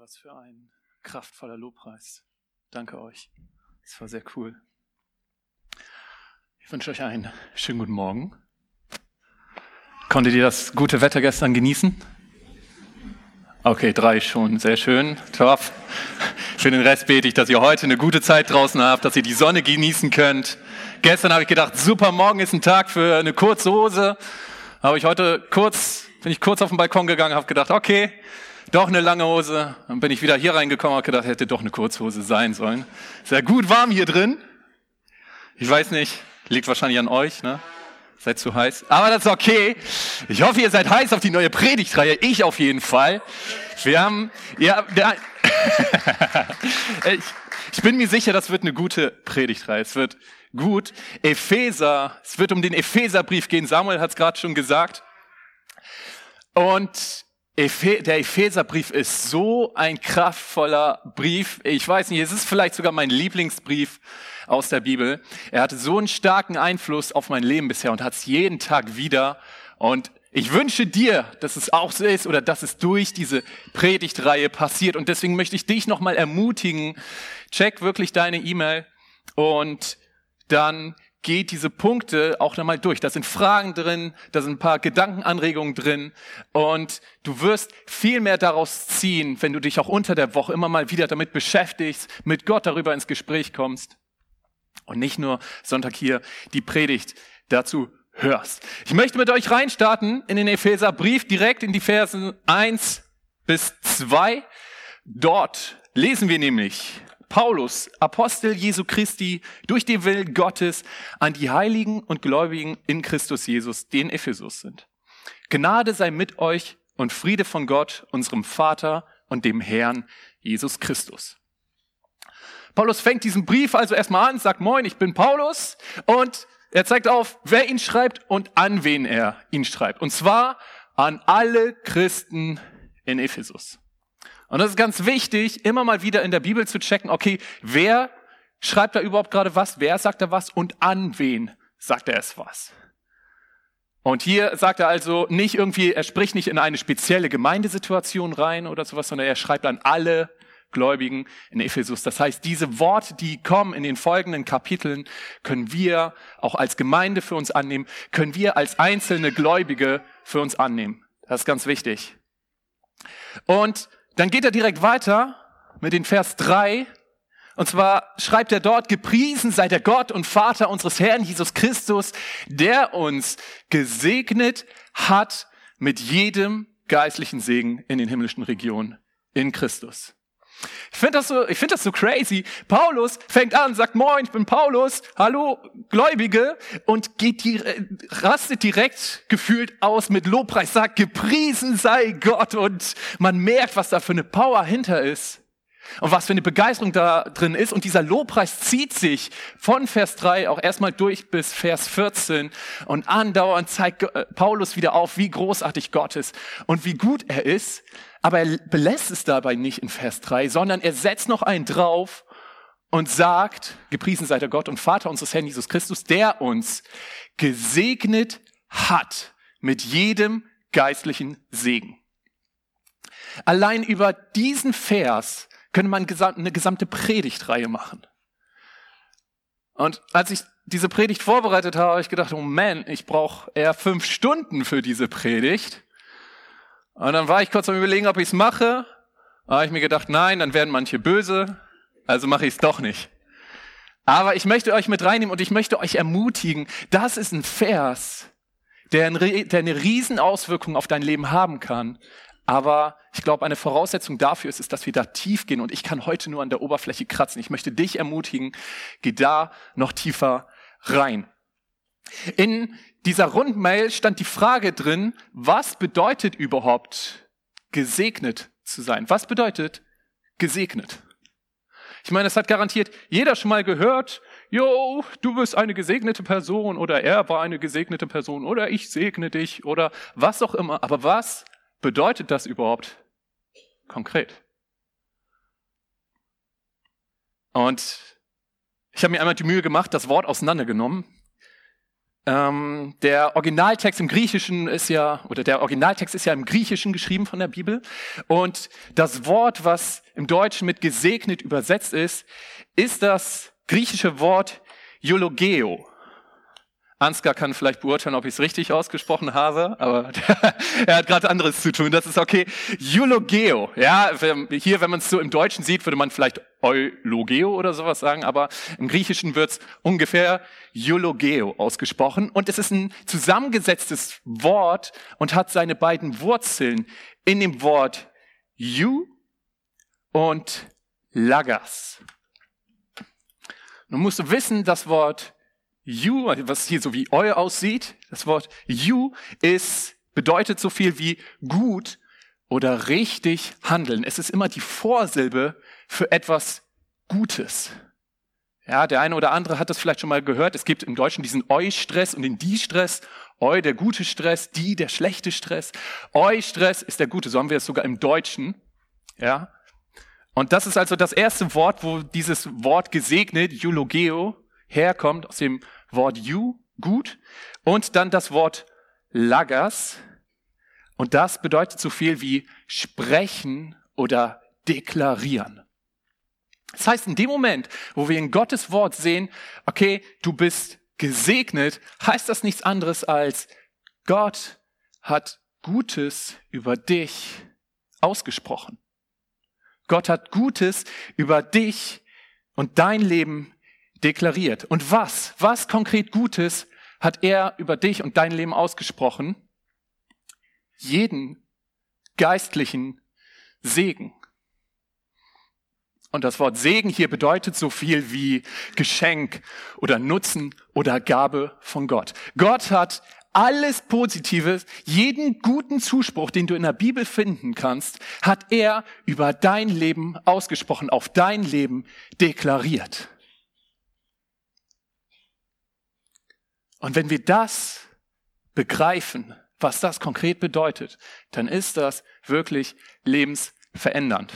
was für ein kraftvoller Lobpreis. Danke euch. Das war sehr cool. Ich wünsche euch einen schönen guten Morgen. Konntet ihr das gute Wetter gestern genießen? Okay, 3 schon. Sehr schön. Top. Für den Rest bete ich, dass ihr heute eine gute Zeit draußen habt, dass ihr die Sonne genießen könnt. Gestern habe ich gedacht, super, morgen ist ein Tag für eine kurze Hose. Bin ich kurz auf den Balkon gegangen, habe gedacht, okay, doch eine lange Hose. Dann bin ich wieder hier reingekommen, habe gedacht, hätte doch eine Kurzhose sein sollen. Sehr gut warm hier drin. Ich weiß nicht, liegt wahrscheinlich an euch, ne? Seid zu heiß. Aber das ist okay. Ich hoffe, ihr seid heiß auf die neue Predigtreihe. Ich auf jeden Fall. Ich bin mir sicher, das wird eine gute Predigtreihe. Es wird gut. Es wird um den Epheserbrief gehen. Samuel hat es gerade schon gesagt. Und der Epheserbrief ist so ein kraftvoller Brief. Ich weiß nicht, es ist vielleicht sogar mein Lieblingsbrief aus der Bibel. Er hatte so einen starken Einfluss auf mein Leben bisher und hat es jeden Tag wieder. Und ich wünsche dir, dass es auch so ist oder dass es durch diese Predigtreihe passiert. Und deswegen möchte ich dich nochmal ermutigen, check wirklich deine E-Mail und dann geht diese Punkte auch nochmal durch. Da sind Fragen drin, da sind ein paar Gedankenanregungen drin und du wirst viel mehr daraus ziehen, wenn du dich auch unter der Woche immer mal wieder damit beschäftigst, mit Gott darüber ins Gespräch kommst und nicht nur Sonntag hier die Predigt dazu hörst. Ich möchte mit euch reinstarten in den Epheserbrief, direkt in die Versen 1-2. Dort lesen wir nämlich: Paulus, Apostel Jesu Christi, durch den Willen Gottes an die Heiligen und Gläubigen in Christus Jesus, die in Ephesus sind. Gnade sei mit euch und Friede von Gott, unserem Vater und dem Herrn Jesus Christus. Paulus fängt diesen Brief also erstmal an, sagt: Moin, ich bin Paulus, und er zeigt auf, wer ihn schreibt und an wen er ihn schreibt. Und zwar an alle Christen in Ephesus. Und das ist ganz wichtig, immer mal wieder in der Bibel zu checken, okay, wer schreibt da überhaupt gerade was, wer sagt da was und an wen sagt er es was. Und hier sagt er also nicht irgendwie, er spricht nicht in eine spezielle Gemeindesituation rein oder sowas, sondern er schreibt an alle Gläubigen in Ephesus. Das heißt, diese Worte, die kommen in den folgenden Kapiteln, können wir auch als Gemeinde für uns annehmen, können wir als einzelne Gläubige für uns annehmen. Das ist ganz wichtig. Und dann geht er direkt weiter mit den Vers 3. Und zwar schreibt er dort: Gepriesen sei der Gott und Vater unseres Herrn Jesus Christus, der uns gesegnet hat mit jedem geistlichen Segen in den himmlischen Regionen in Christus. Ich finde das so crazy. Paulus fängt an, sagt: Moin, ich bin Paulus, hallo Gläubige, und rastet direkt gefühlt aus mit Lobpreis, sagt: Gepriesen sei Gott, und man merkt, was da für eine Power hinter ist und was für eine Begeisterung da drin ist, und dieser Lobpreis zieht sich von Vers 3 auch erstmal durch bis Vers 14 und andauernd zeigt Paulus wieder auf, wie großartig Gott ist und wie gut er ist. Aber er belässt es dabei nicht in Vers 3, sondern er setzt noch einen drauf und sagt: Gepriesen sei der Gott und Vater unseres Herrn Jesus Christus, der uns gesegnet hat mit jedem geistlichen Segen. Allein über diesen Vers könnte man eine gesamte Predigtreihe machen. Und als ich diese Predigt vorbereitet habe, habe ich gedacht, oh man, ich brauche eher 5 Stunden für diese Predigt. Und dann war ich kurz am Überlegen, ob ich es mache. Da habe ich mir gedacht, nein, dann werden manche böse, also mache ich es doch nicht. Aber ich möchte euch mit reinnehmen und ich möchte euch ermutigen, das ist ein Vers, der eine riesen Auswirkung auf dein Leben haben kann. Aber ich glaube, eine Voraussetzung dafür ist, dass wir da tief gehen. Und ich kann heute nur an der Oberfläche kratzen. Ich möchte dich ermutigen, geh da noch tiefer rein. In dieser Rundmail stand die Frage drin: Was bedeutet überhaupt gesegnet zu sein? Was bedeutet gesegnet? Ich meine, das hat garantiert jeder schon mal gehört: Jo, du bist eine gesegnete Person, oder er war eine gesegnete Person, oder ich segne dich, oder was auch immer. Aber was bedeutet das überhaupt konkret? Und ich habe mir einmal die Mühe gemacht, das Wort auseinandergenommen. Der Originaltext im Griechischen ist ja, oder der Originaltext ist ja im Griechischen geschrieben von der Bibel. Und das Wort, was im Deutschen mit gesegnet übersetzt ist das griechische Wort Eulogeo. Ansgar kann vielleicht beurteilen, ob ich es richtig ausgesprochen habe, aber er hat gerade anderes zu tun. Das ist okay. Eulogeo. Ja, hier, wenn man es so im Deutschen sieht, würde man vielleicht Eulogeo oder sowas sagen, aber im Griechischen wird es ungefähr Eulogeo ausgesprochen. Und es ist ein zusammengesetztes Wort und hat seine beiden Wurzeln in dem Wort Eu und Lagos. Nun musst du wissen, das Wort Eu, was hier so wie Eu aussieht, das Wort Eu bedeutet so viel wie gut oder richtig handeln. Es ist immer die Vorsilbe für etwas Gutes. Ja, der eine oder andere hat das vielleicht schon mal gehört. Es gibt im Deutschen diesen Eu-Stress und den Die-Stress. Eu, der gute Stress, Die, der schlechte Stress. Eu-Stress ist der gute, so haben wir es sogar im Deutschen. Ja. Und das ist also das erste Wort, wo dieses Wort gesegnet, Eulogeo, herkommt aus dem Wort Eu, gut, und dann das Wort Lagos. Und das bedeutet so viel wie sprechen oder deklarieren. Das heißt, in dem Moment, wo wir in Gottes Wort sehen, okay, du bist gesegnet, heißt das nichts anderes als Gott hat Gutes über dich ausgesprochen. Gott hat Gutes über dich und dein Leben deklariert. Und was konkret Gutes hat er über dich und dein Leben ausgesprochen? Jeden geistlichen Segen. Und das Wort Segen hier bedeutet so viel wie Geschenk oder Nutzen oder Gabe von Gott. Gott hat alles Positives, jeden guten Zuspruch, den du in der Bibel finden kannst, hat er über dein Leben ausgesprochen, auf dein Leben deklariert. Und wenn wir das begreifen, was das konkret bedeutet, dann ist das wirklich lebensverändernd.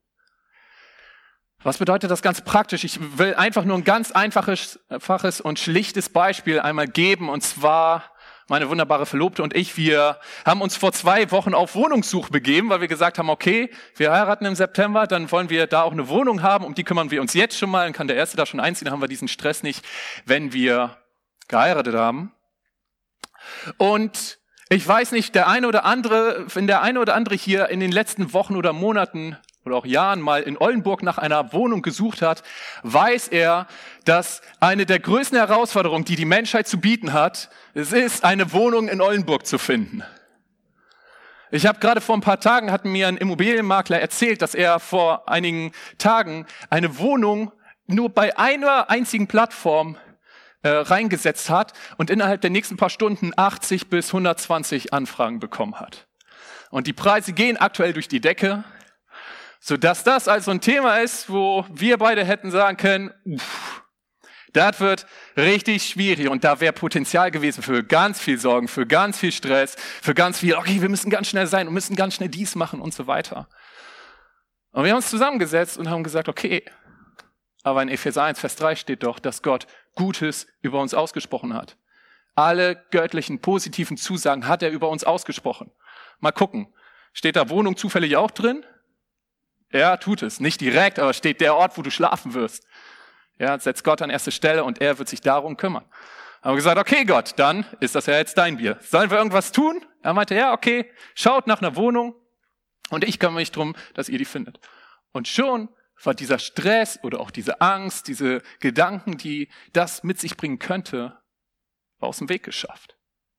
Was bedeutet das ganz praktisch? Ich will einfach nur ein ganz einfaches und schlichtes Beispiel einmal geben. Und zwar meine wunderbare Verlobte und ich, wir haben uns vor 2 Wochen auf Wohnungssuche begeben, weil wir gesagt haben, okay, wir heiraten im September, dann wollen wir da auch eine Wohnung haben. Um die kümmern wir uns jetzt schon mal. Dann kann der Erste da schon einziehen, dann haben wir diesen Stress nicht, wenn wir geheiratet haben. Und ich weiß nicht, wenn der eine oder andere hier in den letzten Wochen oder Monaten oder auch Jahren mal in Oldenburg nach einer Wohnung gesucht hat, weiß er, dass eine der größten Herausforderungen, die die Menschheit zu bieten hat, es ist, eine Wohnung in Oldenburg zu finden. Ich habe gerade vor ein paar Tagen, hat mir ein Immobilienmakler erzählt, dass er vor einigen Tagen eine Wohnung nur bei einer einzigen Plattform reingesetzt hat und innerhalb der nächsten paar Stunden 80 bis 120 Anfragen bekommen hat. Und die Preise gehen aktuell durch die Decke, sodass das also ein Thema ist, wo wir beide hätten sagen können, das wird richtig schwierig und da wäre Potenzial gewesen für ganz viel Sorgen, für ganz viel Stress, für ganz viel, okay, wir müssen ganz schnell sein und müssen ganz schnell dies machen und so weiter. Und wir haben uns zusammengesetzt und haben gesagt, okay, aber in Epheser 1, Vers 3 steht doch, dass Gott Gutes über uns ausgesprochen hat. Alle göttlichen, positiven Zusagen hat er über uns ausgesprochen. Mal gucken, steht da Wohnung zufällig auch drin? Ja, tut es. Nicht direkt, aber steht der Ort, wo du schlafen wirst. Ja, setzt Gott an erste Stelle und er wird sich darum kümmern. Haben wir gesagt, okay Gott, dann ist das ja jetzt dein Bier. Sollen wir irgendwas tun? Er meinte, ja, okay, schaut nach einer Wohnung und ich kümmere mich drum, dass ihr die findet. Und schon war dieser Stress oder auch diese Angst, diese Gedanken, die das mit sich bringen könnte, war aus dem Weg geschafft.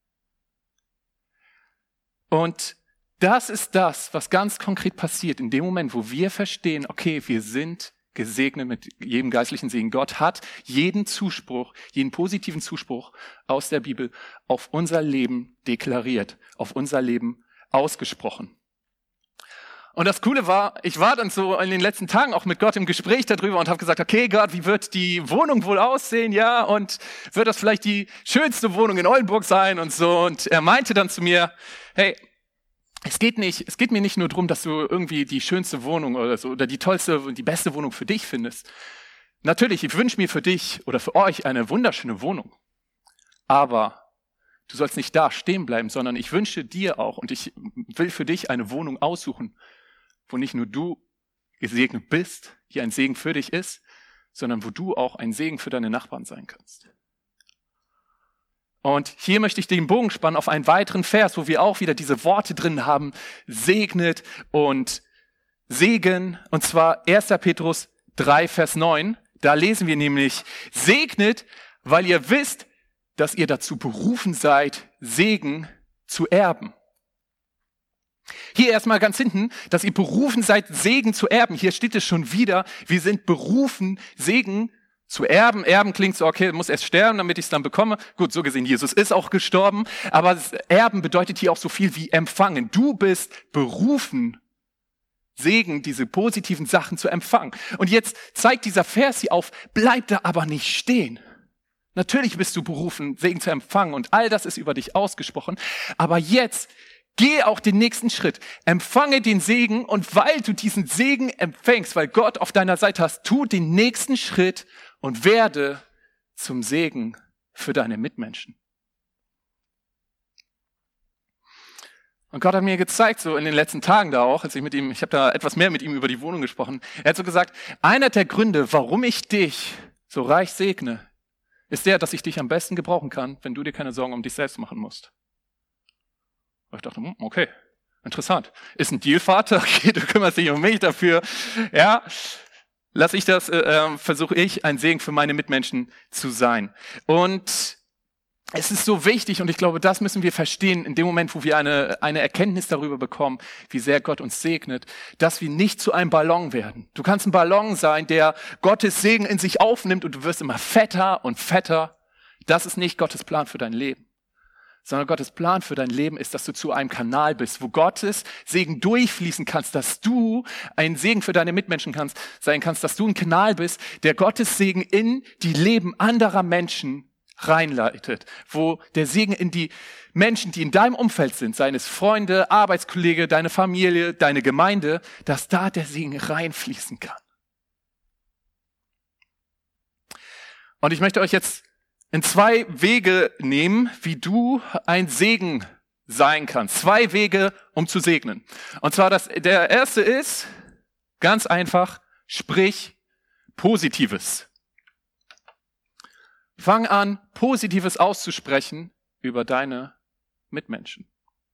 Und das ist das, was ganz konkret passiert in dem Moment, wo wir verstehen, okay, wir sind gesegnet mit jedem geistlichen Segen. Gott hat jeden Zuspruch, jeden positiven Zuspruch aus der Bibel auf unser Leben deklariert, auf unser Leben ausgesprochen. Und das Coole war, ich war dann so in den letzten Tagen auch mit Gott im Gespräch darüber und habe gesagt, okay Gott, wie wird die Wohnung wohl aussehen, ja, und wird das vielleicht die schönste Wohnung in Oldenburg sein und so. Und er meinte dann zu mir, hey, es geht mir nicht nur darum, dass du irgendwie die schönste Wohnung oder so oder die tollste und die beste Wohnung für dich findest. Natürlich, ich wünsche mir für dich oder für euch eine wunderschöne Wohnung. Aber Du sollst nicht da stehen bleiben, sondern ich wünsche dir auch und ich will für dich eine Wohnung aussuchen, wo nicht nur du gesegnet bist, die ein Segen für dich ist, sondern wo du auch ein Segen für deine Nachbarn sein kannst. Und hier möchte ich den Bogen spannen auf einen weiteren Vers, wo wir auch wieder diese Worte drin haben, segnet und Segen, und zwar 1. Petrus 3, Vers 9. Da lesen wir nämlich, segnet, weil ihr wisst, dass ihr dazu berufen seid, Segen zu erben. Hier erstmal ganz hinten, dass ihr berufen seid, Segen zu erben. Hier steht es schon wieder, wir sind berufen, Segen zu erben. Erben klingt so, okay, muss erst sterben, damit ich es dann bekomme. Gut, so gesehen, Jesus ist auch gestorben. Aber Erben bedeutet hier auch so viel wie empfangen. Du bist berufen, Segen, diese positiven Sachen zu empfangen. Und jetzt zeigt dieser Vers hier auf, bleib da aber nicht stehen. Natürlich bist du berufen, Segen zu empfangen und all das ist über dich ausgesprochen. Aber jetzt geh auch den nächsten Schritt. Empfange den Segen und weil du diesen Segen empfängst, weil Gott auf deiner Seite hast, tu den nächsten Schritt und werde zum Segen für deine Mitmenschen. Und Gott hat mir gezeigt, so in den letzten Tagen da auch, als ich habe da etwas mehr mit ihm über die Wohnung gesprochen. Er hat so gesagt, einer der Gründe, warum ich dich so reich segne, ist der, dass ich dich am besten gebrauchen kann, wenn du dir keine Sorgen um dich selbst machen musst. Und ich dachte, okay, interessant. Ist ein Deal, Vater? Okay, du kümmerst dich um mich dafür. Ja, versuche ich, ein Segen für meine Mitmenschen zu sein. Und es ist so wichtig und ich glaube, das müssen wir verstehen in dem Moment, wo wir eine Erkenntnis darüber bekommen, wie sehr Gott uns segnet, dass wir nicht zu einem Ballon werden. Du kannst ein Ballon sein, der Gottes Segen in sich aufnimmt und du wirst immer fetter und fetter. Das ist nicht Gottes Plan für dein Leben, sondern Gottes Plan für dein Leben ist, dass du zu einem Kanal bist, wo Gottes Segen durchfließen kannst, dass du ein Segen für deine Mitmenschen sein kannst, dass du ein Kanal bist, der Gottes Segen in die Leben anderer Menschen reinleitet, wo der Segen in die Menschen, die in deinem Umfeld sind, seien es Freunde, Arbeitskollege, deine Familie, deine Gemeinde, dass da der Segen reinfließen kann. Und ich möchte euch jetzt in 2 Wege nehmen, wie du ein Segen sein kannst. 2 Wege, um zu segnen. Und zwar der erste ist, ganz einfach, sprich Positives. Fang an, Positives auszusprechen über deine Mitmenschen.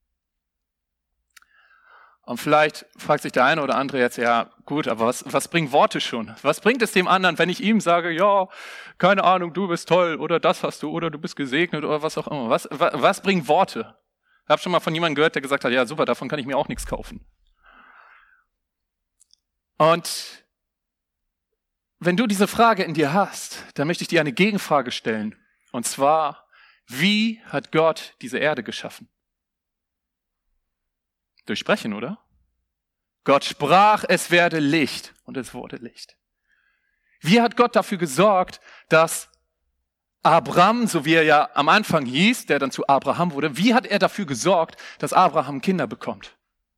Und vielleicht fragt sich der eine oder andere jetzt, ja gut, aber was bringen Worte schon? Was bringt es dem anderen, wenn ich ihm sage, ja, keine Ahnung, du bist toll oder das hast du oder du bist gesegnet oder was auch immer. Was bringen Worte? Ich habe schon mal von jemandem gehört, der gesagt hat, ja super, davon kann ich mir auch nichts kaufen. Und wenn du diese Frage in dir hast, dann möchte ich dir eine Gegenfrage stellen. Und zwar, wie hat Gott diese Erde geschaffen? Durch Sprechen, oder? Gott sprach, es werde Licht und es wurde Licht. Wie hat Gott dafür gesorgt, dass Abraham, so wie er ja am Anfang hieß, der dann zu Abraham wurde, wie hat er dafür gesorgt, dass Abraham Kinder bekommt?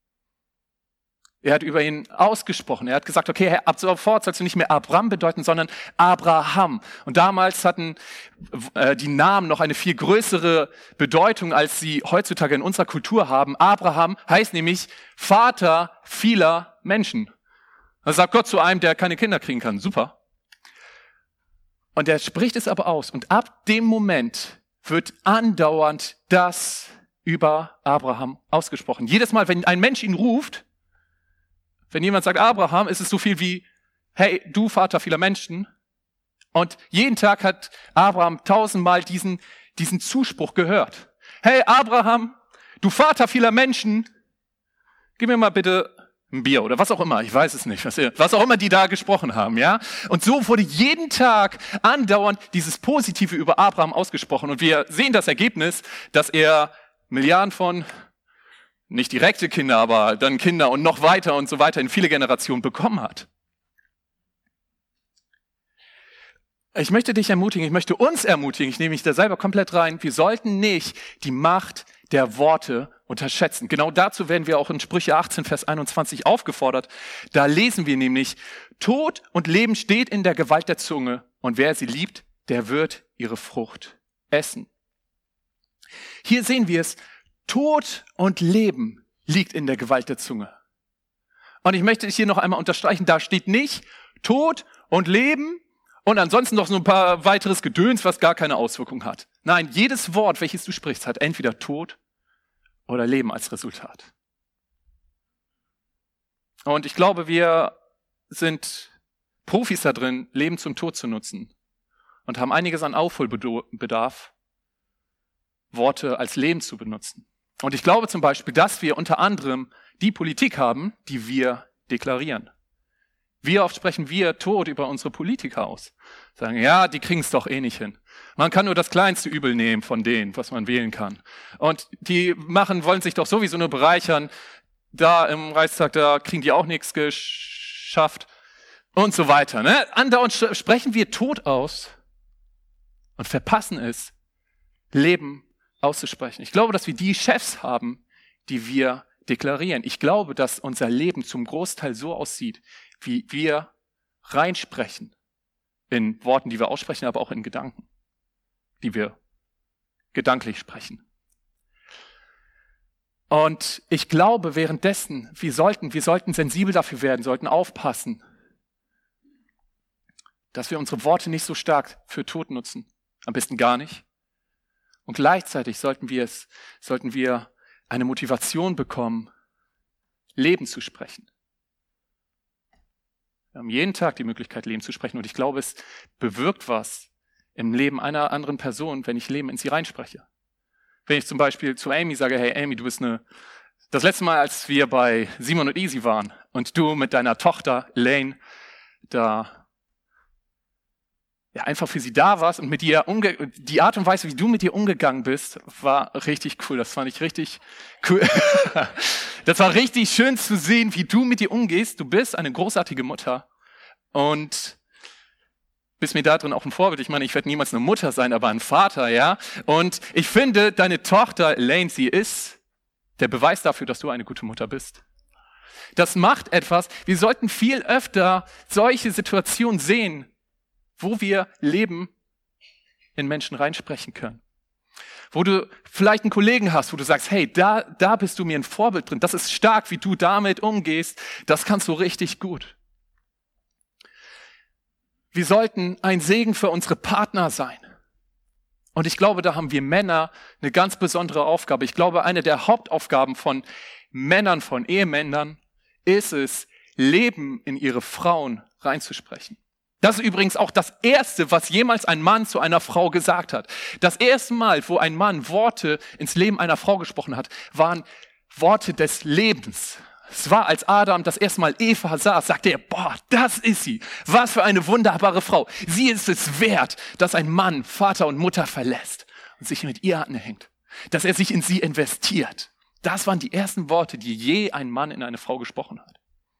Er hat über ihn ausgesprochen. Er hat gesagt, okay, ab sofort sollst du nicht mehr Abraham bedeuten, sondern Abraham. Und damals hatten die Namen noch eine viel größere Bedeutung, als sie heutzutage in unserer Kultur haben. Abraham heißt nämlich Vater vieler Menschen. Da sagt Gott zu einem, der keine Kinder kriegen kann. Super. Und er spricht es aber aus. Und ab dem Moment wird andauernd das über Abraham ausgesprochen. Jedes Mal, wenn ein Mensch ihn ruft, wenn jemand sagt Abraham, ist es so viel wie, hey, du Vater vieler Menschen. Und jeden Tag hat Abraham 1000-mal diesen Zuspruch gehört. Hey Abraham, du Vater vieler Menschen, gib mir mal bitte ein Bier oder was auch immer, ich weiß es nicht, was auch immer die da gesprochen haben, ja. Und so wurde jeden Tag andauernd dieses Positive über Abraham ausgesprochen. Und wir sehen das Ergebnis, dass er Milliarden von nicht direkte Kinder, aber dann Kinder und noch weiter und so weiter in viele Generationen bekommen hat. Ich möchte dich ermutigen, ich möchte uns ermutigen, ich nehme mich da selber komplett rein, wir sollten nicht die Macht der Worte unterschätzen. Genau dazu werden wir auch in Sprüche 18, Vers 21 aufgefordert. Da lesen wir nämlich, Tod und Leben steht in der Gewalt der Zunge und wer sie liebt, der wird ihre Frucht essen. Hier sehen wir es, Tod und Leben liegt in der Gewalt der Zunge. Und ich möchte es hier noch einmal unterstreichen, da steht nicht Tod und Leben und ansonsten noch so ein paar weiteres Gedöns, was gar keine Auswirkung hat. Nein, jedes Wort, welches du sprichst, hat entweder Tod oder Leben als Resultat. Und ich glaube, wir sind Profis da drin, Leben zum Tod zu nutzen und haben einiges an Aufholbedarf, Worte als Leben zu benutzen. Und ich glaube zum Beispiel, dass wir unter anderem die Politik haben, die wir deklarieren. Wie oft sprechen wir Tod über unsere Politiker aus? Sagen, ja, die kriegen es doch eh nicht hin. Man kann nur das kleinste Übel nehmen von denen, was man wählen kann. Und die wollen sich doch sowieso nur bereichern. Da im Reichstag, da kriegen die auch nichts geschafft. Und so weiter. Ne? Andauernd sprechen wir Tod aus und verpassen es, Leben auszusprechen. Ich glaube, dass wir die Chefs haben, die wir deklarieren. Ich glaube, dass unser Leben zum Großteil so aussieht, wie wir reinsprechen. In Worten, die wir aussprechen, aber auch in Gedanken, die wir gedanklich sprechen. Und ich glaube währenddessen, wir sollten sensibel dafür werden, sollten aufpassen, dass wir unsere Worte nicht so stark für Tod nutzen. Am besten gar nicht. Und gleichzeitig sollten wir eine Motivation bekommen, Leben zu sprechen. Wir haben jeden Tag die Möglichkeit, Leben zu sprechen. Und ich glaube, es bewirkt was im Leben einer anderen Person, wenn ich Leben in sie reinspreche. Wenn ich zum Beispiel zu Amy sage, hey Amy, du bist das letzte Mal, als wir bei Simon und Easy waren und du mit deiner Tochter Lane da einfach für sie da warst und mit ihr die Art und Weise, wie du mit ihr umgegangen bist, war richtig cool. Das fand ich richtig cool. Das war richtig schön zu sehen, wie du mit ihr umgehst. Du bist eine großartige Mutter und bist mir da drin auch ein Vorbild. Ich meine, ich werde niemals eine Mutter sein, aber ein Vater, ja. Und ich finde, deine Tochter Lane, sie ist der Beweis dafür, dass du eine gute Mutter bist. Das macht etwas. Wir sollten viel öfter solche Situationen sehen, wo wir Leben in Menschen reinsprechen können. Wo du vielleicht einen Kollegen hast, wo du sagst, hey, da bist du mir ein Vorbild drin. Das ist stark, wie du damit umgehst. Das kannst du richtig gut. Wir sollten ein Segen für unsere Partner sein. Und ich glaube, da haben wir Männer eine ganz besondere Aufgabe. Ich glaube, eine der Hauptaufgaben von Männern, von Ehemännern, ist es, Leben in ihre Frauen reinzusprechen. Das ist übrigens auch das Erste, was jemals ein Mann zu einer Frau gesagt hat. Das erste Mal, wo ein Mann Worte ins Leben einer Frau gesprochen hat, waren Worte des Lebens. Es war, als Adam das erste Mal Eva sah, sagte er, boah, das ist sie. Was für eine wunderbare Frau. Sie ist es wert, dass ein Mann Vater und Mutter verlässt und sich mit ihr anhängt. Dass er sich in sie investiert. Das waren die ersten Worte, die je ein Mann in eine Frau gesprochen hat.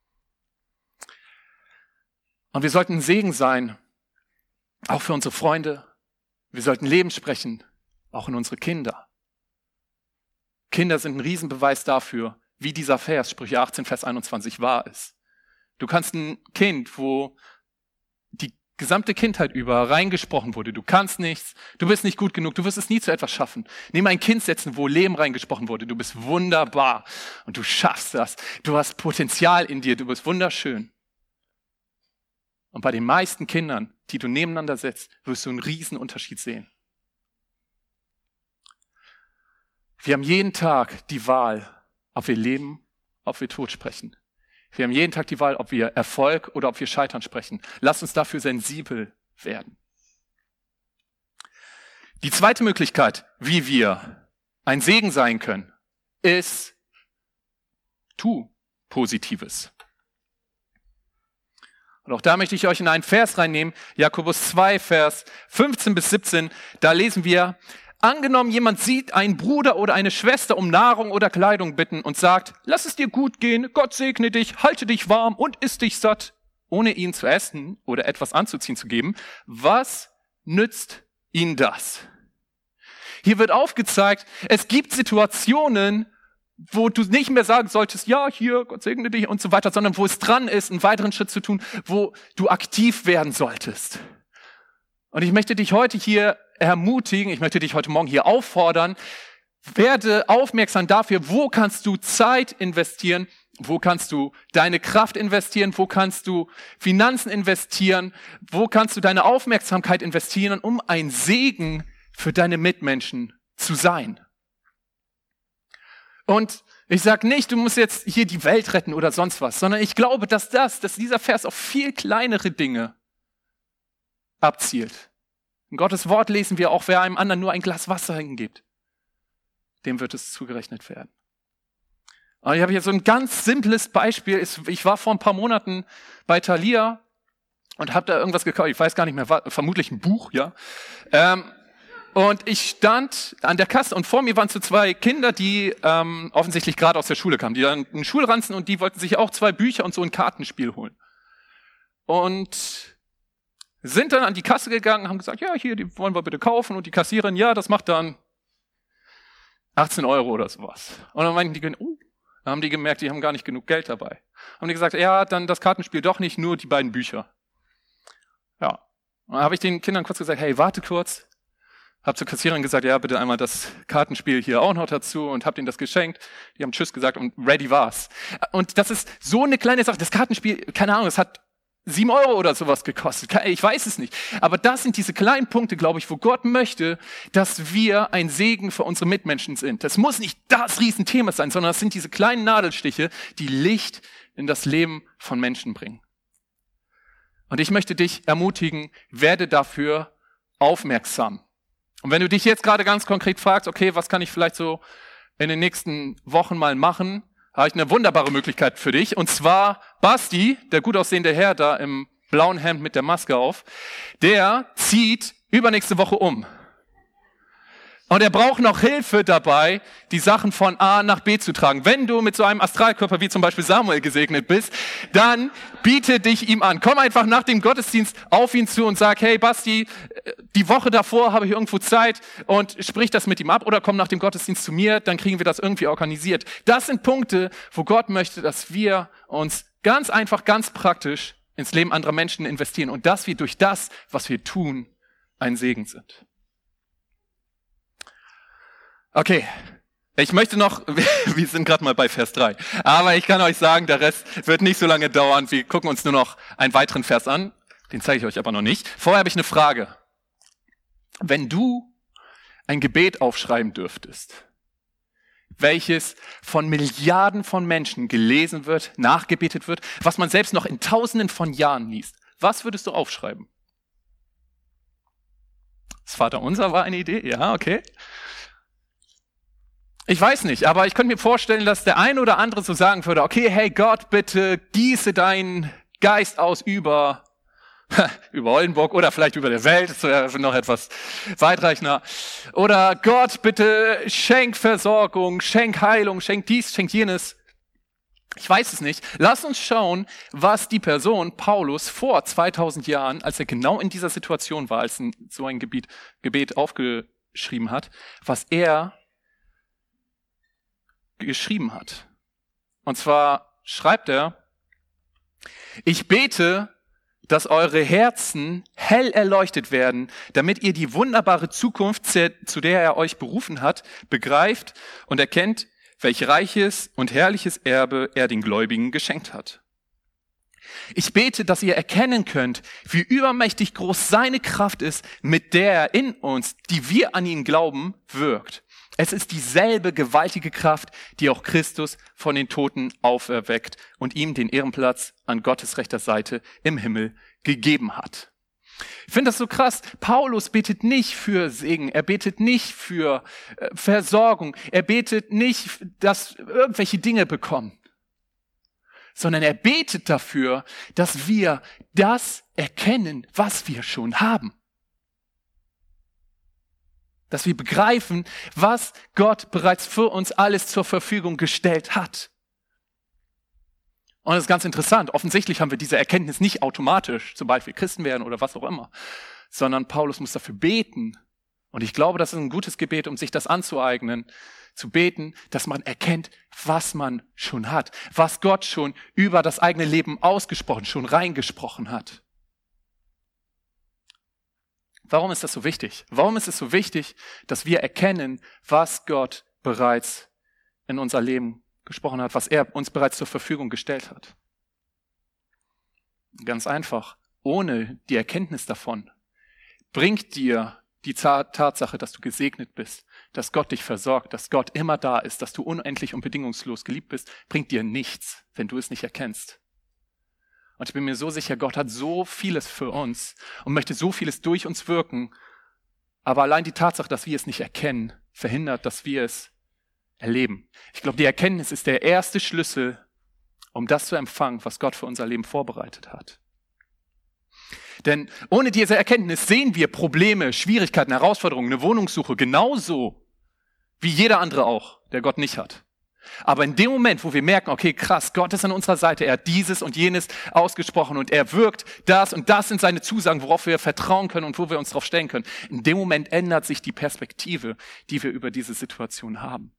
Und wir sollten ein Segen sein, auch für unsere Freunde. Wir sollten Leben sprechen, auch in unsere Kinder. Kinder sind ein Riesenbeweis dafür, wie dieser Vers, Sprüche 18, Vers 21, wahr ist. Du kannst ein Kind, wo die gesamte Kindheit über reingesprochen wurde, du kannst nichts, du bist nicht gut genug, du wirst es nie zu etwas schaffen. Nimm ein Kind setzen, wo Leben reingesprochen wurde, du bist wunderbar und du schaffst das. Du hast Potenzial in dir, du bist wunderschön. Und bei den meisten Kindern, die du nebeneinander setzt, wirst du einen riesen Unterschied sehen. Wir haben jeden Tag die Wahl, ob wir leben, ob wir Tod sprechen. Wir haben jeden Tag die Wahl, ob wir Erfolg oder ob wir Scheitern sprechen. Lasst uns dafür sensibel werden. Die zweite Möglichkeit, wie wir ein Segen sein können, ist, tu Positives. Und auch da möchte ich euch in einen Vers reinnehmen, Jakobus 2, Vers 15 bis 17. Da lesen wir, angenommen, jemand sieht einen Bruder oder eine Schwester um Nahrung oder Kleidung bitten und sagt, lass es dir gut gehen, Gott segne dich, halte dich warm und iss dich satt, ohne ihnen zu essen oder etwas anzuziehen zu geben. Was nützt ihnen das? Hier wird aufgezeigt, es gibt Situationen, wo du nicht mehr sagen solltest, ja, hier, Gott segne dich und so weiter, sondern wo es dran ist, einen weiteren Schritt zu tun, wo du aktiv werden solltest. Und ich möchte dich heute hier ermutigen, ich möchte dich heute Morgen hier auffordern, werde aufmerksam dafür, wo kannst du Zeit investieren, wo kannst du deine Kraft investieren, wo kannst du Finanzen investieren, wo kannst du deine Aufmerksamkeit investieren, um ein Segen für deine Mitmenschen zu sein. Und ich sage nicht, du musst jetzt hier die Welt retten oder sonst was, sondern ich glaube, dass dieser Vers auf viel kleinere Dinge abzielt. In Gottes Wort lesen wir auch, wer einem anderen nur ein Glas Wasser hingibt, dem wird es zugerechnet werden. Und ich habe hier so ein ganz simples Beispiel. Ich war vor ein paar Monaten bei Thalia und habe da irgendwas gekauft. Ich weiß gar nicht mehr, vermutlich ein Buch, ja. Und ich stand an der Kasse und vor mir waren so zwei Kinder, die offensichtlich gerade aus der Schule kamen. Die hatten einen Schulranzen und die wollten sich auch 2 Bücher und so ein Kartenspiel holen. Und sind dann an die Kasse gegangen, haben gesagt, ja, hier, die wollen wir bitte kaufen. Und die Kassiererin, ja, das macht dann 18 € oder sowas. Und dann meinten die, dann haben die gemerkt, die haben gar nicht genug Geld dabei. Haben die gesagt, ja, dann das Kartenspiel doch nicht, nur die beiden Bücher. Ja. Und dann habe ich den Kindern kurz gesagt, hey, warte kurz. Hab zur Kassiererin gesagt, ja, bitte einmal das Kartenspiel hier auch noch dazu und hab denen das geschenkt. Die haben Tschüss gesagt und ready war's. Und das ist so eine kleine Sache. Das Kartenspiel, keine Ahnung, das hat 7 € oder sowas gekostet. Ich weiß es nicht. Aber das sind diese kleinen Punkte, glaube ich, wo Gott möchte, dass wir ein Segen für unsere Mitmenschen sind. Das muss nicht das Riesenthema sein, sondern das sind diese kleinen Nadelstiche, die Licht in das Leben von Menschen bringen. Und ich möchte dich ermutigen, werde dafür aufmerksam. Und wenn du dich jetzt gerade ganz konkret fragst, okay, was kann ich vielleicht so in den nächsten Wochen mal machen, habe ich eine wunderbare Möglichkeit für dich. Und zwar Basti, der gut aussehende Herr da im blauen Hemd mit der Maske auf, der zieht übernächste Woche um. Und er braucht noch Hilfe dabei, die Sachen von A nach B zu tragen. Wenn du mit so einem Astralkörper wie zum Beispiel Samuel gesegnet bist, dann biete dich ihm an. Komm einfach nach dem Gottesdienst auf ihn zu und sag, hey Basti, die Woche davor habe ich irgendwo Zeit und sprich das mit ihm ab oder komm nach dem Gottesdienst zu mir, dann kriegen wir das irgendwie organisiert. Das sind Punkte, wo Gott möchte, dass wir uns ganz einfach, ganz praktisch ins Leben anderer Menschen investieren und dass wir durch das, was wir tun, ein Segen sind. Okay, ich möchte noch, wir sind gerade mal bei Vers 3, aber ich kann euch sagen, der Rest wird nicht so lange dauern. Wir gucken uns nur noch einen weiteren Vers an, den zeige ich euch aber noch nicht. Vorher habe ich eine Frage. Wenn du ein Gebet aufschreiben dürftest, welches von Milliarden von Menschen gelesen wird, nachgebetet wird, was man selbst noch in Tausenden von Jahren liest, was würdest du aufschreiben? Das Vaterunser war eine Idee, ja, okay. Ich weiß nicht, aber ich könnte mir vorstellen, dass der eine oder andere so sagen würde, okay, hey Gott, bitte gieße deinen Geist aus über Oldenburg oder vielleicht über der Welt, das wäre noch etwas weitreichender. Oder Gott, bitte schenk Versorgung, schenk Heilung, schenk dies, schenk jenes. Ich weiß es nicht. Lass uns schauen, was die Person Paulus vor 2000 Jahren, als er genau in dieser Situation war, als so ein Gebet aufgeschrieben hat, was er geschrieben hat. Und zwar schreibt er, ich bete, dass eure Herzen hell erleuchtet werden, damit ihr die wunderbare Zukunft, zu der er euch berufen hat, begreift und erkennt, welch reiches und herrliches Erbe er den Gläubigen geschenkt hat. Ich bete, dass ihr erkennen könnt, wie übermächtig groß seine Kraft ist, mit der er in uns, die wir an ihn glauben, wirkt. Es ist dieselbe gewaltige Kraft, die auch Christus von den Toten auferweckt und ihm den Ehrenplatz an Gottes rechter Seite im Himmel gegeben hat. Ich finde das so krass. Paulus betet nicht für Segen, er betet nicht für Versorgung, er betet nicht, dass irgendwelche Dinge bekommen, sondern er betet dafür, dass wir das erkennen, was wir schon haben. Dass wir begreifen, was Gott bereits für uns alles zur Verfügung gestellt hat. Und das ist ganz interessant. Offensichtlich haben wir diese Erkenntnis nicht automatisch, sobald wir Christen werden oder was auch immer, sondern Paulus muss dafür beten. Und ich glaube, das ist ein gutes Gebet, um sich das anzueignen, zu beten, dass man erkennt, was man schon hat, was Gott schon über das eigene Leben ausgesprochen, schon reingesprochen hat. Warum ist das so wichtig? Warum ist es so wichtig, dass wir erkennen, was Gott bereits in unser Leben gesprochen hat, was er uns bereits zur Verfügung gestellt hat? Ganz einfach, ohne die Erkenntnis davon bringt dir die Tatsache, dass du gesegnet bist, dass Gott dich versorgt, dass Gott immer da ist, dass du unendlich und bedingungslos geliebt bist, bringt dir nichts, wenn du es nicht erkennst. Und ich bin mir so sicher, Gott hat so vieles für uns und möchte so vieles durch uns wirken, aber allein die Tatsache, dass wir es nicht erkennen, verhindert, dass wir es erleben. Ich glaube, die Erkenntnis ist der erste Schlüssel, um das zu empfangen, was Gott für unser Leben vorbereitet hat. Denn ohne diese Erkenntnis sehen wir Probleme, Schwierigkeiten, Herausforderungen, eine Wohnungssuche genauso wie jeder andere auch, der Gott nicht hat. Aber in dem Moment, wo wir merken, okay, krass, Gott ist an unserer Seite, er hat dieses und jenes ausgesprochen und er wirkt das und das sind seine Zusagen, worauf wir vertrauen können und wo wir uns darauf stellen können. In dem Moment ändert sich die Perspektive, die wir über diese Situation haben.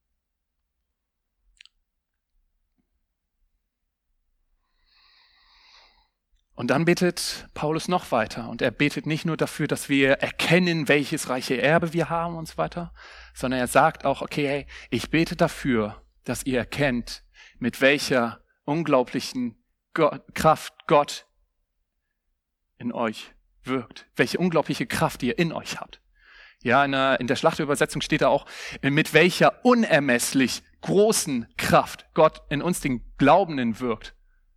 Und dann betet Paulus noch weiter. Und er betet nicht nur dafür, dass wir erkennen, welches reiche Erbe wir haben und so weiter, sondern er sagt auch, okay, hey, ich bete dafür, dass ihr erkennt, mit welcher unglaublichen Kraft Gott in euch wirkt. Welche unglaubliche Kraft ihr in euch habt. Ja, in der Schlachterübersetzung steht da auch, mit welcher unermesslich großen Kraft Gott in uns, den Glaubenden, wirkt.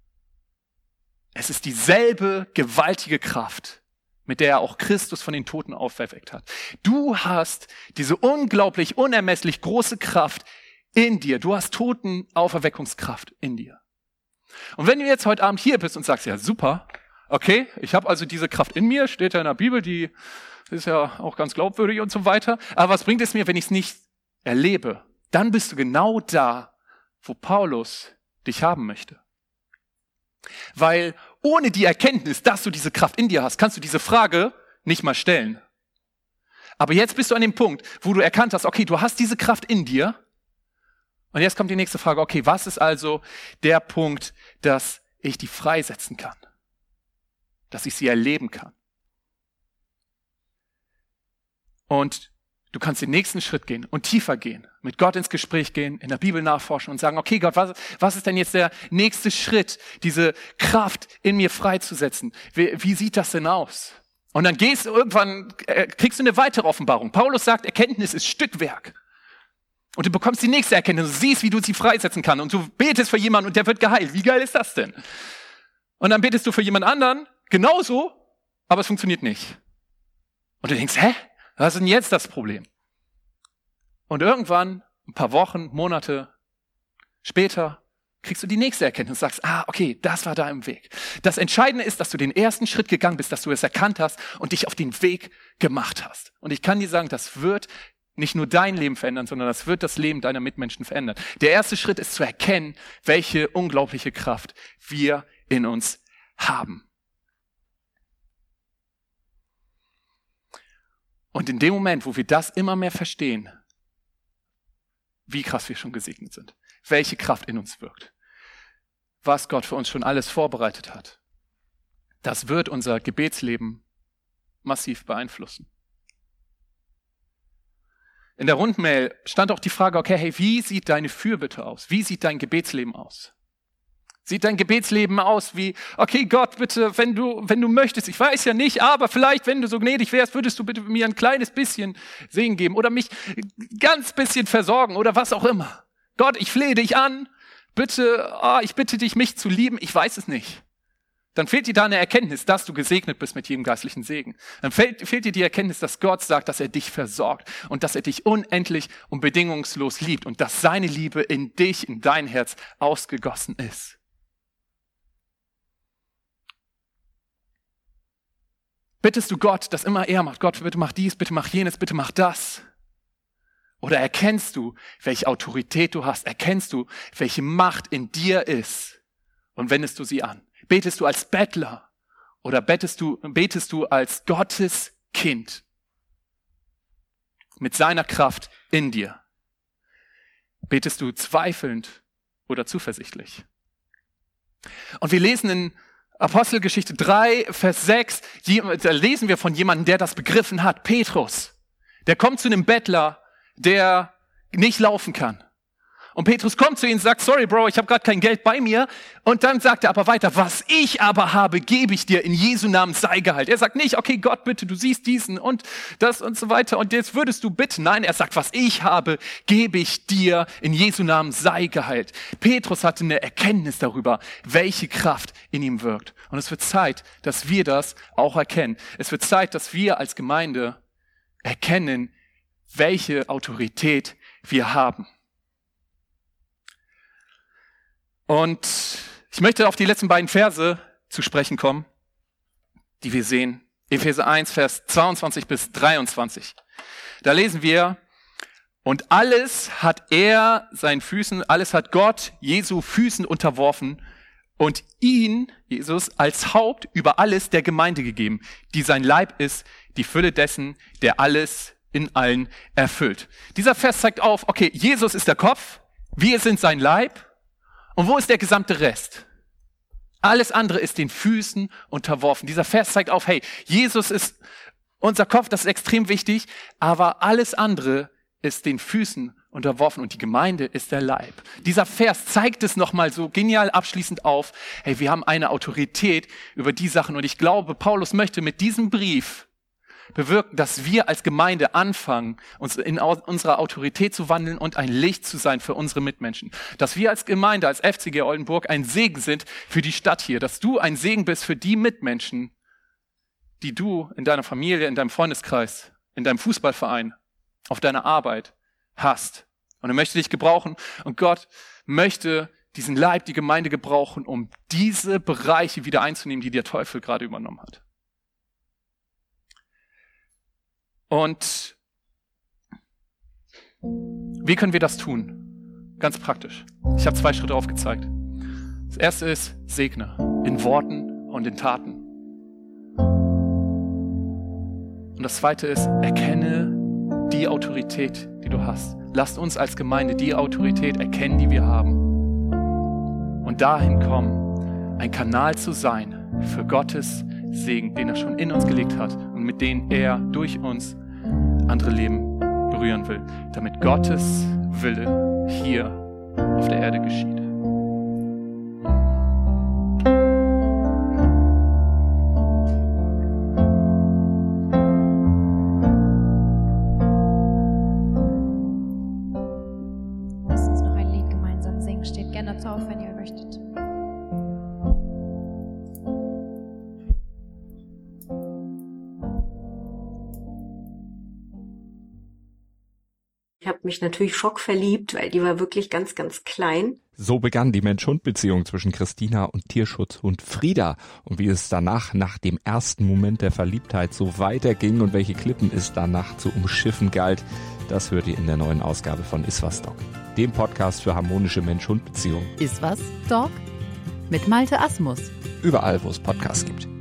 Es ist dieselbe gewaltige Kraft, mit der er auch Christus von den Toten auferweckt hat. Du hast diese unglaublich, unermesslich große Kraft in dir. Du hast Totenauferweckungskraft in dir. Und wenn du jetzt heute Abend hier bist und sagst, ja super, okay, ich habe also diese Kraft in mir, steht ja in der Bibel, die ist ja auch ganz glaubwürdig und so weiter. Aber was bringt es mir, wenn ich es nicht erlebe? Dann bist du genau da, wo Paulus dich haben möchte. Weil ohne die Erkenntnis, dass du diese Kraft in dir hast, kannst du diese Frage nicht mal stellen. Aber jetzt bist du an dem Punkt, wo du erkannt hast, okay, du hast diese Kraft in dir. Und jetzt kommt die nächste Frage, okay, was ist also der Punkt, dass ich die freisetzen kann? Dass ich sie erleben kann? Und du kannst den nächsten Schritt gehen und tiefer gehen, mit Gott ins Gespräch gehen, in der Bibel nachforschen und sagen, okay Gott, was ist denn jetzt der nächste Schritt, diese Kraft in mir freizusetzen? Wie sieht das denn aus? Und dann kriegst du eine weitere Offenbarung. Paulus sagt, Erkenntnis ist Stückwerk. Und du bekommst die nächste Erkenntnis, du siehst, wie du sie freisetzen kannst und du betest für jemanden und der wird geheilt. Wie geil ist das denn? Und dann betest du für jemand anderen, genauso, aber es funktioniert nicht. Und du denkst, hä? Was ist denn jetzt das Problem? Und irgendwann, ein paar Wochen, Monate später, kriegst du die nächste Erkenntnis und sagst, okay, das war da im Weg. Das Entscheidende ist, dass du den ersten Schritt gegangen bist, dass du es erkannt hast und dich auf den Weg gemacht hast. Und ich kann dir sagen, das wird nicht nur dein Leben verändern, sondern das wird das Leben deiner Mitmenschen verändern. Der erste Schritt ist zu erkennen, welche unglaubliche Kraft wir in uns haben. Und in dem Moment, wo wir das immer mehr verstehen, wie krass wir schon gesegnet sind, welche Kraft in uns wirkt, was Gott für uns schon alles vorbereitet hat, das wird unser Gebetsleben massiv beeinflussen. In der Rundmail stand auch die Frage, okay, hey, wie sieht deine Fürbitte aus? Wie sieht dein Gebetsleben aus? Sieht dein Gebetsleben aus wie, okay Gott, bitte, wenn du möchtest, ich weiß ja nicht, aber vielleicht, wenn du so gnädig wärst, würdest du bitte mir ein kleines bisschen Segen geben oder mich ganz bisschen versorgen oder was auch immer. Gott, ich flehe dich an, bitte, ich bitte dich, mich zu lieben, ich weiß es nicht. Dann fehlt dir da eine Erkenntnis, dass du gesegnet bist mit jedem geistlichen Segen. Dann fehlt dir die Erkenntnis, dass Gott sagt, dass er dich versorgt und dass er dich unendlich und bedingungslos liebt und dass seine Liebe in dich, in dein Herz ausgegossen ist. Bittest du Gott, dass immer er macht, Gott, bitte mach dies, bitte mach jenes, bitte mach das? Oder erkennst du, welche Autorität du hast? Erkennst du, welche Macht in dir ist? Und wendest du sie an? Betest du als Bettler? Oder betest du als Gottes Kind? Mit seiner Kraft in dir? Betest du zweifelnd oder zuversichtlich? Und wir lesen in Apostelgeschichte 3, Vers 6, da lesen wir von jemandem, der das begriffen hat, Petrus. Der kommt zu einem Bettler, der nicht laufen kann. Und Petrus kommt zu ihm und sagt, sorry Bro, ich habe gerade kein Geld bei mir. Und dann sagt er aber weiter, was ich aber habe, gebe ich dir, in Jesu Namen sei geheilt. Er sagt nicht, okay Gott, bitte, du siehst diesen und das und so weiter und jetzt würdest du bitten. Nein, er sagt, was ich habe, gebe ich dir, in Jesu Namen sei geheilt. Petrus hatte eine Erkenntnis darüber, welche Kraft in ihm wirkt. Und es wird Zeit, dass wir das auch erkennen. Es wird Zeit, dass wir als Gemeinde erkennen, welche Autorität wir haben. Und ich möchte auf die letzten beiden Verse zu sprechen kommen, die wir sehen. Epheser 1, Vers 22 bis 23. Da lesen wir, und alles hat er seinen Füßen, alles hat Gott Jesu Füßen unterworfen und ihn, Jesus, als Haupt über alles der Gemeinde gegeben, die sein Leib ist, die Fülle dessen, der alles in allen erfüllt. Dieser Vers zeigt auf, okay, Jesus ist der Kopf, wir sind sein Leib. Und wo ist der gesamte Rest? Alles andere ist den Füßen unterworfen. Dieser Vers zeigt auf, hey, Jesus ist unser Kopf, das ist extrem wichtig, aber alles andere ist den Füßen unterworfen und die Gemeinde ist der Leib. Dieser Vers zeigt es nochmal so genial abschließend auf, hey, wir haben eine Autorität über die Sachen und ich glaube, Paulus möchte mit diesem Brief bewirken, dass wir als Gemeinde anfangen, uns in unserer Autorität zu wandeln und ein Licht zu sein für unsere Mitmenschen. Dass wir als Gemeinde, als FCG Oldenburg ein Segen sind für die Stadt hier. Dass du ein Segen bist für die Mitmenschen, die du in deiner Familie, in deinem Freundeskreis, in deinem Fußballverein, auf deiner Arbeit hast. Und er möchte dich gebrauchen und Gott möchte diesen Leib, die Gemeinde gebrauchen, um diese Bereiche wieder einzunehmen, die der Teufel gerade übernommen hat. Und wie können wir das tun? Ganz praktisch. Ich habe 2 Schritte aufgezeigt. Das erste ist, segne in Worten und in Taten. Und das zweite ist, erkenne die Autorität, die du hast. Lasst uns als Gemeinde die Autorität erkennen, die wir haben. Und dahin kommen, ein Kanal zu sein für Gottes Segen, den er schon in uns gelegt hat und mit denen er durch uns andere Leben berühren will, damit Gottes Wille hier auf der Erde geschieht. Lasst uns noch ein Lied gemeinsam singen. Steht gerne dazu auf, wenn ihr möchtet. Ich habe mich natürlich schockverliebt, weil die war wirklich ganz, ganz klein. So begann die Mensch-Hund-Beziehung zwischen Christina und Tierschutzhund Frieda. Und wie es danach, nach dem ersten Moment der Verliebtheit, so weiterging und welche Klippen es danach zu umschiffen galt, das hört ihr in der neuen Ausgabe von Iswas Dog, dem Podcast für harmonische Mensch-Hund-Beziehungen. Iswas Dog mit Malte Asmus. Überall, wo es Podcasts gibt.